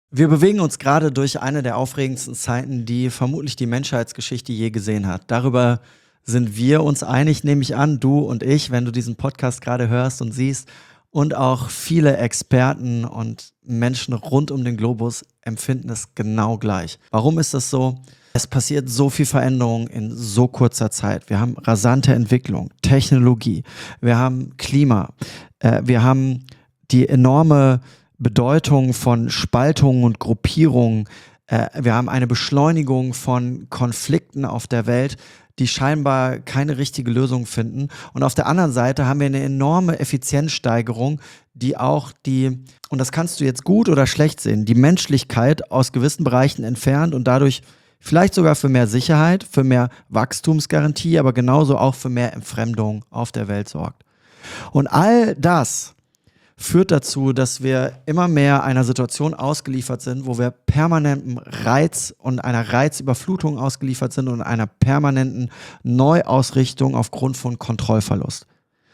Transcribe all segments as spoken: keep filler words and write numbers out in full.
Wir bewegen uns gerade durch eine der aufregendsten Zeiten, die vermutlich die Menschheitsgeschichte je gesehen hat. Darüber sind wir uns einig, nehme ich an, du und ich, wenn du diesen Podcast gerade hörst und siehst. Und auch viele Experten und Menschen rund um den Globus empfinden es genau gleich. Warum ist das so? Es passiert so viel Veränderung in so kurzer Zeit. Wir haben rasante Entwicklung, Technologie, wir haben Klima, äh, wir haben die enorme Bedeutung von Spaltungen und Gruppierungen. Äh, wir haben eine Beschleunigung von Konflikten auf der Welt, die scheinbar keine richtige Lösung finden. Und auf der anderen Seite haben wir eine enorme Effizienzsteigerung, die auch die, und das kannst du jetzt gut oder schlecht sehen, die Menschlichkeit aus gewissen Bereichen entfernt und dadurch vielleicht sogar für mehr Sicherheit, für mehr Wachstumsgarantie, aber genauso auch für mehr Entfremdung auf der Welt sorgt. Und all das führt dazu, dass wir immer mehr einer Situation ausgeliefert sind, wo wir permanentem Reiz und einer Reizüberflutung ausgeliefert sind und einer permanenten Neuausrichtung aufgrund von Kontrollverlust.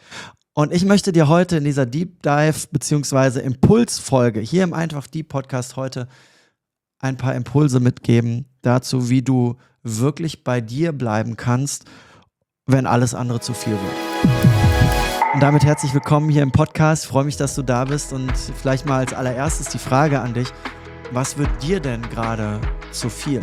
Und ich möchte dir heute in dieser Deep Dive bzw. Impulsfolge hier im Einfach Deep Podcast heute ein paar Impulse mitgeben dazu, wie du wirklich bei dir bleiben kannst, wenn alles andere zu viel wird. Und damit herzlich willkommen hier im Podcast. Ich freue mich, dass du da bist und vielleicht mal als allererstes die Frage an dich: Was wird dir denn gerade zu viel?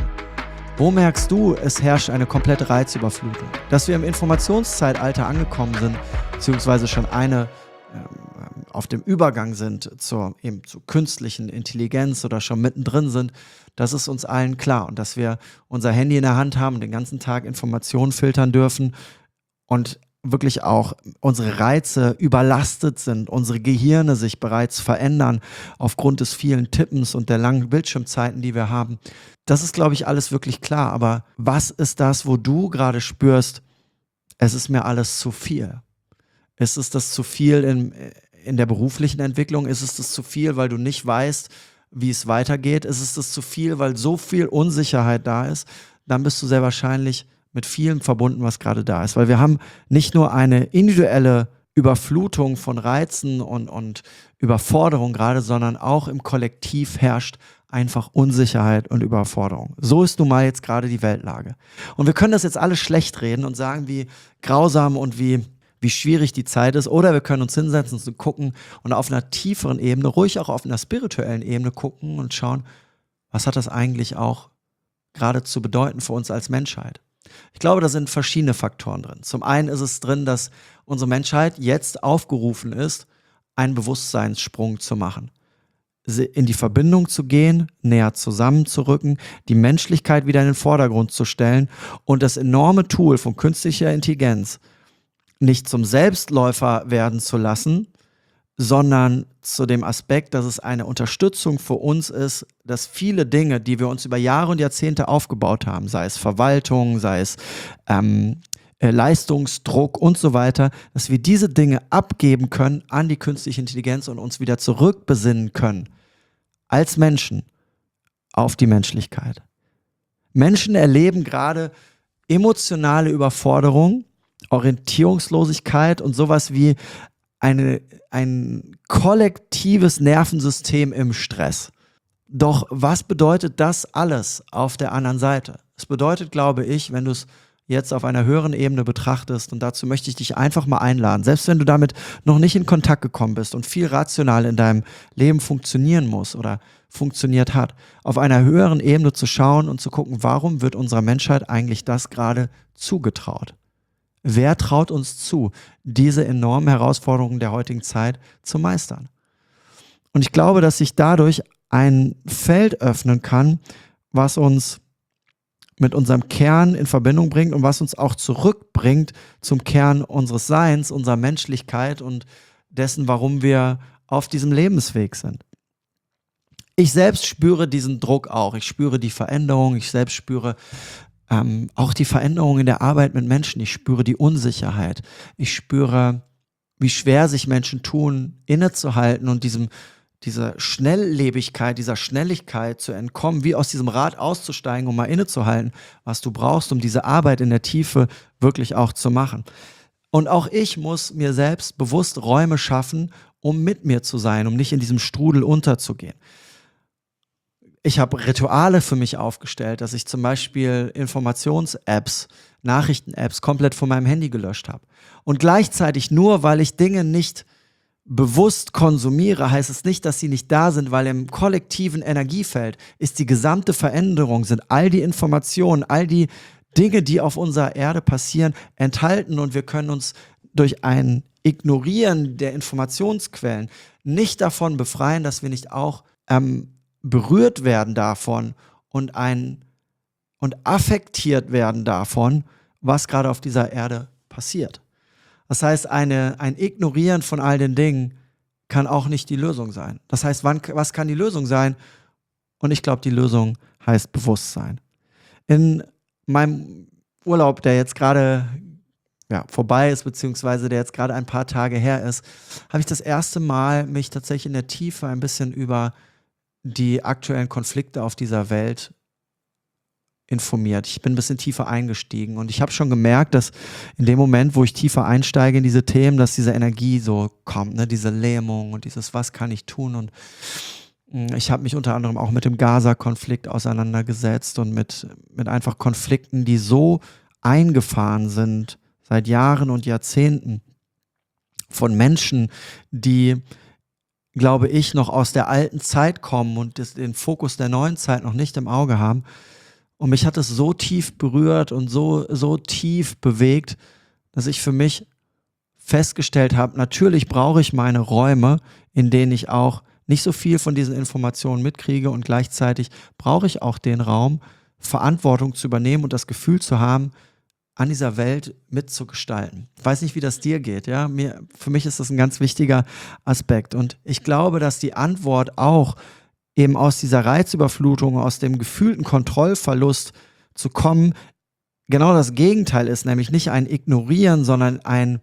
Wo merkst du, es herrscht eine komplette Reizüberflutung? Dass wir im Informationszeitalter angekommen sind, beziehungsweise schon eine ähm, auf dem Übergang sind zur, eben zur künstlichen Intelligenz oder schon mittendrin sind, das ist uns allen klar. Und dass wir unser Handy in der Hand haben und den ganzen Tag Informationen filtern dürfen und wirklich auch unsere Reize überlastet sind, unsere Gehirne sich bereits verändern aufgrund des vielen Tippens und der langen Bildschirmzeiten, die wir haben. Das ist, glaube ich, alles wirklich klar. Aber was ist das, wo du gerade spürst, es ist mir alles zu viel? Ist es das zu viel in, in der beruflichen Entwicklung? Ist es das zu viel, weil du nicht weißt, wie es weitergeht? Ist es das zu viel, weil so viel Unsicherheit da ist? Dann bist du sehr wahrscheinlich mit vielem verbunden, was gerade da ist. Weil wir haben nicht nur eine individuelle Überflutung von Reizen und, und Überforderung gerade, sondern auch im Kollektiv herrscht einfach Unsicherheit und Überforderung. So ist nun mal jetzt gerade die Weltlage. Und wir können das jetzt alles schlecht reden und sagen, wie grausam und wie, wie schwierig die Zeit ist. Oder wir können uns hinsetzen und gucken und auf einer tieferen Ebene, ruhig auch auf einer spirituellen Ebene gucken und schauen, was hat das eigentlich auch gerade zu bedeuten für uns als Menschheit. Ich glaube, da sind verschiedene Faktoren drin. Zum einen ist es drin, dass unsere Menschheit jetzt aufgerufen ist, einen Bewusstseinssprung zu machen. In die Verbindung zu gehen, näher zusammenzurücken, die Menschlichkeit wieder in den Vordergrund zu stellen und das enorme Tool von künstlicher Intelligenz nicht zum Selbstläufer werden zu lassen, sondern zu dem Aspekt, dass es eine Unterstützung für uns ist, dass viele Dinge, die wir uns über Jahre und Jahrzehnte aufgebaut haben, sei es Verwaltung, sei es ähm, äh, Leistungsdruck und so weiter, dass wir diese Dinge abgeben können an die künstliche Intelligenz und uns wieder zurückbesinnen können als Menschen auf die Menschlichkeit. Menschen erleben gerade emotionale Überforderung, Orientierungslosigkeit und sowas wie Eine, ein kollektives Nervensystem im Stress. Doch was bedeutet das alles auf der anderen Seite? Es bedeutet, glaube ich, wenn du es jetzt auf einer höheren Ebene betrachtest, und dazu möchte ich dich einfach mal einladen, selbst wenn du damit noch nicht in Kontakt gekommen bist und viel rational in deinem Leben funktionieren muss oder funktioniert hat, auf einer höheren Ebene zu schauen und zu gucken, warum wird unserer Menschheit eigentlich das gerade zugetraut? Wer traut uns zu, diese enormen Herausforderungen der heutigen Zeit zu meistern? Und ich glaube, dass sich dadurch ein Feld öffnen kann, was uns mit unserem Kern in Verbindung bringt und was uns auch zurückbringt zum Kern unseres Seins, unserer Menschlichkeit und dessen, warum wir auf diesem Lebensweg sind. Ich selbst spüre diesen Druck auch. Ich spüre die Veränderung. Ich selbst spüre Ähm, auch die Veränderung in der Arbeit mit Menschen. Ich spüre die Unsicherheit. Ich spüre, wie schwer sich Menschen tun, innezuhalten und diesem, dieser Schnelllebigkeit, dieser Schnelligkeit zu entkommen, wie aus diesem Rad auszusteigen, um mal innezuhalten, was du brauchst, um diese Arbeit in der Tiefe wirklich auch zu machen. Und auch ich muss mir selbst bewusst Räume schaffen, um mit mir zu sein, um nicht in diesem Strudel unterzugehen. ich habe Rituale für mich aufgestellt, dass ich zum Beispiel Informations-Apps, Nachrichten-Apps komplett von meinem Handy gelöscht habe. Und gleichzeitig nur, weil ich Dinge nicht bewusst konsumiere, heißt es nicht, dass sie nicht da sind, weil im kollektiven Energiefeld ist die gesamte Veränderung, sind all die Informationen, all die Dinge, die auf unserer Erde passieren, enthalten und wir können uns durch ein Ignorieren der Informationsquellen nicht davon befreien, dass wir nicht auch ähm, berührt werden davon und ein und affektiert werden davon, was gerade auf dieser Erde passiert. Das heißt, eine, ein Ignorieren von all den Dingen kann auch nicht die Lösung sein. Das heißt, wann, was kann die Lösung sein? Und ich glaube, die Lösung heißt Bewusstsein. In meinem Urlaub, der jetzt gerade ja, vorbei ist, beziehungsweise der jetzt gerade ein paar Tage her ist, habe ich das erste Mal mich tatsächlich in der Tiefe ein bisschen über die aktuellen Konflikte auf dieser Welt informiert. Ich bin ein bisschen tiefer eingestiegen und ich habe schon gemerkt, dass in dem Moment, wo ich tiefer einsteige in diese Themen, dass diese Energie so kommt, ne? Diese Lähmung und dieses, was kann ich tun? Und mh, ich habe mich unter anderem auch mit dem Gaza-Konflikt auseinandergesetzt und mit, mit einfach Konflikten, die so eingefahren sind seit Jahren und Jahrzehnten von Menschen, die, glaube ich, noch aus der alten Zeit kommen und das, den Fokus der neuen Zeit noch nicht im Auge haben. Und mich hat es so tief berührt und so, so tief bewegt, dass ich für mich festgestellt habe, natürlich brauche ich meine Räume, in denen ich auch nicht so viel von diesen Informationen mitkriege und gleichzeitig brauche ich auch den Raum, Verantwortung zu übernehmen und das Gefühl zu haben, an dieser Welt mitzugestalten. Ich weiß nicht, wie das dir geht, ja. Mir, für mich ist das ein ganz wichtiger Aspekt. Und ich glaube, dass die Antwort auch eben aus dieser Reizüberflutung, aus dem gefühlten Kontrollverlust zu kommen, genau das Gegenteil ist, nämlich nicht ein Ignorieren, sondern ein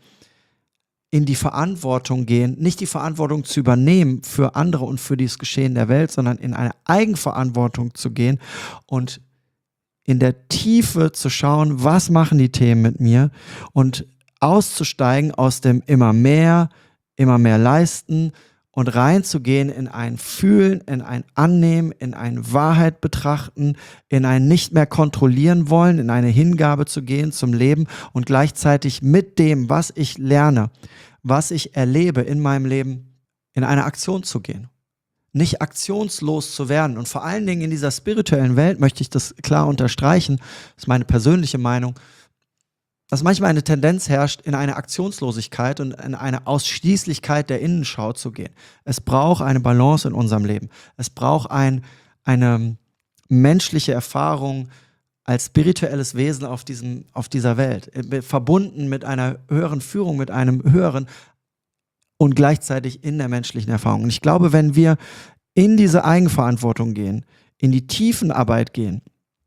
in die Verantwortung gehen, nicht die Verantwortung zu übernehmen für andere und für das Geschehen der Welt, sondern in eine Eigenverantwortung zu gehen und in der Tiefe zu schauen, was machen die Themen mit mir und auszusteigen aus dem immer mehr, immer mehr leisten und reinzugehen in ein Fühlen, in ein Annehmen, in ein Wahrheit betrachten, in ein nicht mehr kontrollieren wollen, in eine Hingabe zu gehen zum Leben und gleichzeitig mit dem, was ich lerne, was ich erlebe in meinem Leben, in eine Aktion zu gehen. Nicht aktionslos zu werden. Und vor allen Dingen in dieser spirituellen Welt möchte ich das klar unterstreichen, das ist meine persönliche Meinung, dass manchmal eine Tendenz herrscht, in eine Aktionslosigkeit und in eine Ausschließlichkeit der Innenschau zu gehen. Es braucht eine Balance in unserem Leben. Es braucht ein, eine menschliche Erfahrung als spirituelles Wesen auf, diesem, auf dieser Welt, verbunden mit einer höheren Führung, mit einem höheren und gleichzeitig in der menschlichen Erfahrung. Und ich glaube, wenn wir in diese Eigenverantwortung gehen, in die Tiefenarbeit gehen,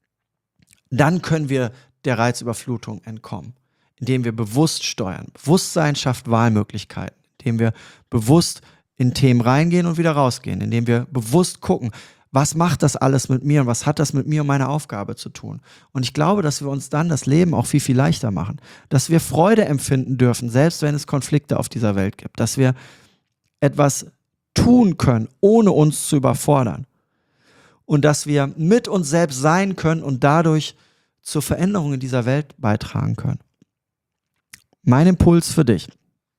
dann können wir der Reizüberflutung entkommen, indem wir bewusst steuern. Bewusstsein schafft Wahlmöglichkeiten, indem wir bewusst in Themen reingehen und wieder rausgehen, indem wir bewusst gucken, was macht das alles mit mir und was hat das mit mir und meiner Aufgabe zu tun. Und ich glaube, dass wir uns dann das Leben auch viel, viel leichter machen, dass wir Freude empfinden dürfen, selbst wenn es Konflikte auf dieser Welt gibt, dass wir etwas tun können, ohne uns zu überfordern und dass wir mit uns selbst sein können und dadurch zur Veränderung in dieser Welt beitragen können. Mein Impuls für dich: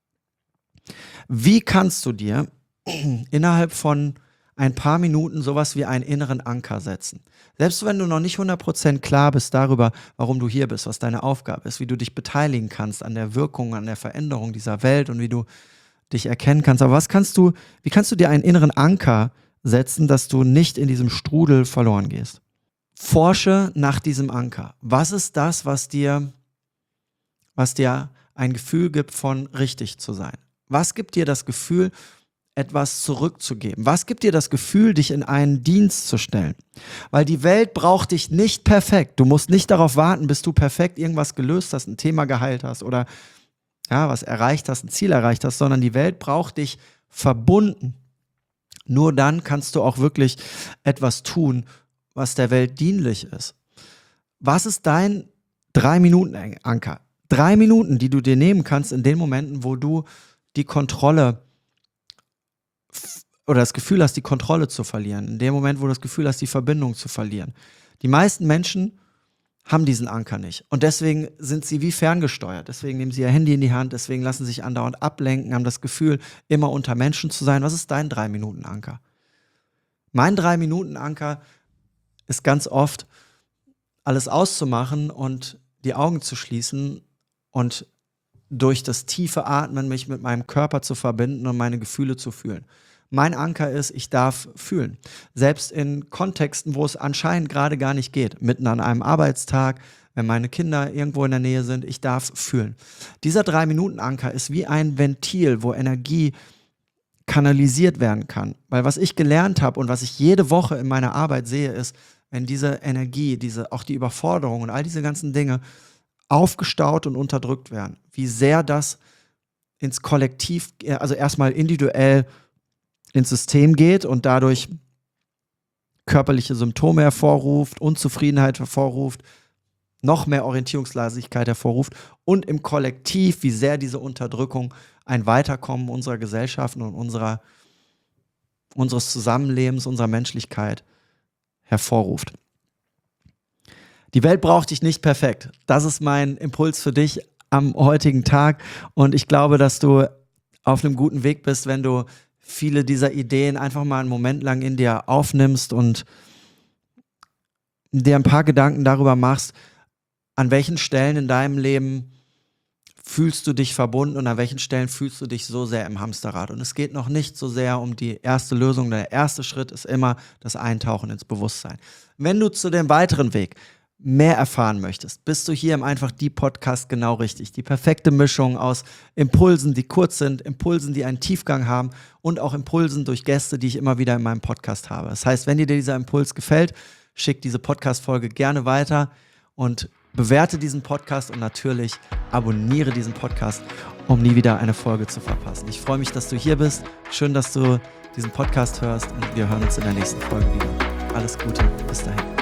Wie kannst du dir innerhalb von ein paar Minuten sowas wie einen inneren Anker setzen? Selbst wenn du noch nicht hundert Prozent klar bist darüber, warum du hier bist, was deine Aufgabe ist, wie du dich beteiligen kannst an der Wirkung, an der Veränderung dieser Welt und wie du dich erkennen kannst. Aber was kannst du, wie kannst du dir einen inneren Anker setzen, dass du nicht in diesem Strudel verloren gehst? Forsche nach diesem Anker. Was ist das, was dir, was dir ein Gefühl gibt von richtig zu sein? Was gibt dir das Gefühl, etwas zurückzugeben? Was gibt dir das Gefühl, dich in einen Dienst zu stellen? Weil die Welt braucht dich nicht perfekt. Du musst nicht darauf warten, bis du perfekt irgendwas gelöst hast, ein Thema geheilt hast oder ja, was erreicht hast, ein Ziel erreicht hast, sondern die Welt braucht dich verbunden. Nur dann kannst du auch wirklich etwas tun, was der Welt dienlich ist. Was ist dein Drei-Minuten-Anker? Drei Minuten, die du dir nehmen kannst in den Momenten, wo du die Kontrolle oder das Gefühl hast, die Kontrolle zu verlieren, in dem Moment, wo du das Gefühl hast, die Verbindung zu verlieren. Die meisten Menschen haben diesen Anker nicht. Und deswegen sind sie wie ferngesteuert. Deswegen nehmen sie ihr Handy in die Hand, deswegen lassen sie sich andauernd ablenken, haben das Gefühl, immer unter Menschen zu sein. Was ist dein Drei-Minuten-Anker? Mein Drei-Minuten-Anker ist ganz oft, alles auszumachen und die Augen zu schließen und durch das tiefe Atmen mich mit meinem Körper zu verbinden und meine Gefühle zu fühlen. Mein Anker ist, ich darf fühlen. Selbst in Kontexten, wo es anscheinend gerade gar nicht geht. Mitten an einem Arbeitstag, wenn meine Kinder irgendwo in der Nähe sind, ich darf fühlen. Dieser Drei-Minuten-Anker ist wie ein Ventil, wo Energie kanalisiert werden kann. Weil was ich gelernt habe und was ich jede Woche in meiner Arbeit sehe, ist, wenn diese Energie, diese, auch die Überforderung und all diese ganzen Dinge aufgestaut und unterdrückt werden, wie sehr das ins Kollektiv, also erstmal individuell ins System geht und dadurch körperliche Symptome hervorruft, Unzufriedenheit hervorruft, noch mehr Orientierungslosigkeit hervorruft und im Kollektiv, wie sehr diese Unterdrückung ein Weiterkommen unserer Gesellschaften und unserer, unseres Zusammenlebens, unserer Menschlichkeit hervorruft. Die Welt braucht dich nicht perfekt. Das ist mein Impuls für dich am heutigen Tag und ich glaube, dass du auf einem guten Weg bist, wenn du viele dieser Ideen einfach mal einen Moment lang in dir aufnimmst und dir ein paar Gedanken darüber machst, an welchen Stellen in deinem Leben fühlst du dich verbunden und an welchen Stellen fühlst du dich so sehr im Hamsterrad. Und es geht noch nicht so sehr um die erste Lösung. Der erste Schritt ist immer das Eintauchen ins Bewusstsein. Wenn du zu dem weiteren Weg mehr erfahren möchtest, bist du hier im Einfach Die Podcast genau richtig. Die perfekte Mischung aus Impulsen, die kurz sind, Impulsen, die einen Tiefgang haben und auch Impulsen durch Gäste, die ich immer wieder in meinem Podcast habe. Das heißt, wenn dir dieser Impuls gefällt, schick diese Podcast-Folge gerne weiter und bewerte diesen Podcast und natürlich abonniere diesen Podcast, um nie wieder eine Folge zu verpassen. Ich freue mich, dass du hier bist. Schön, dass du diesen Podcast hörst und wir hören uns in der nächsten Folge wieder. Alles Gute, bis dahin.